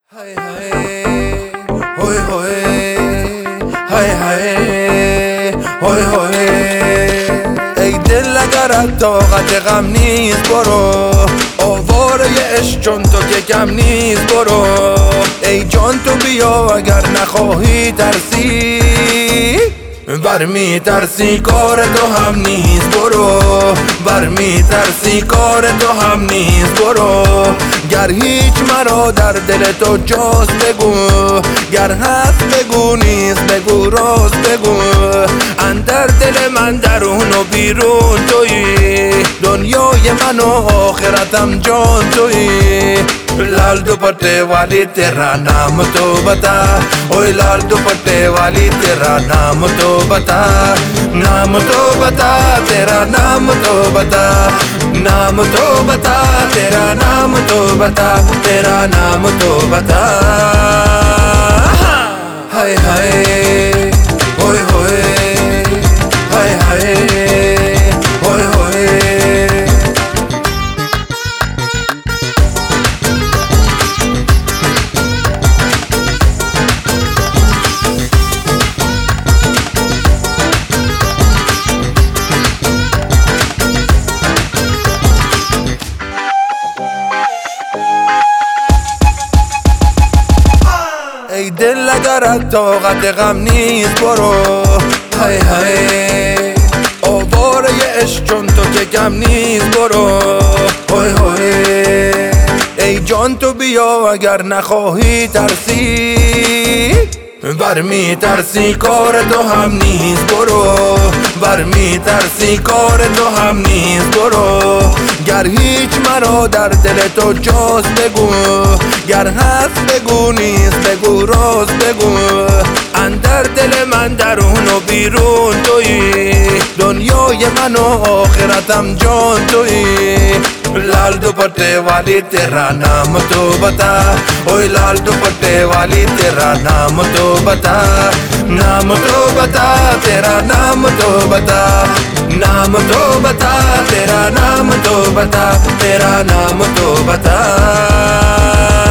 های های هوی هوی های های هوی هوی ای دل اگر طاقت غم نیست برو آواره عشق چون تو که کم نیست برو ای جان تو بیا اگر نخواهی ترسی برمی ترسی کار تو هم نیست برو برمی ترسی کار تو هم نیست برو گر هیچ مرا در دل تو جاست بگو گر هست بگو نیست بگو راست بگو اندر دل من درون و بیرون تویی دنیای من و آخرتم جان تویی लाल दुपट्टे वाली तेरा नाम तो बता ओए लाल दुपट्टे वाली तेरा नाम तो बता नाम तो बता तेरा नाम तो बता नाम तो बता तेरा नाम तो बता तेरा नाम तो बता हाय हाय ओए होए हाय हाय ओए होए ای دل اگر طاقت غم نیست برو های های آواره عشق چون تو که کم نیست برو های های ای جان تو بیا اگر نخواهی ترسی برمی ترسی کار تو هم نیست برو برمی ترسی کار تو هم نیست برو گر هیچ مرا در دل تو جاست بگو گر هست بگو نیست بگو راست بگو اندر دل من درون و بیرون تویی دنیای من و آخرتم جان تویی लाल दुपट्टे वाली तेरा नाम तो बता ओए लाल दुपट्टे वाली तेरा नाम तो बता नाम तो बता तेरा नाम तो बता नाम तो बता तेरा नाम तो बता तेरा नाम तो बता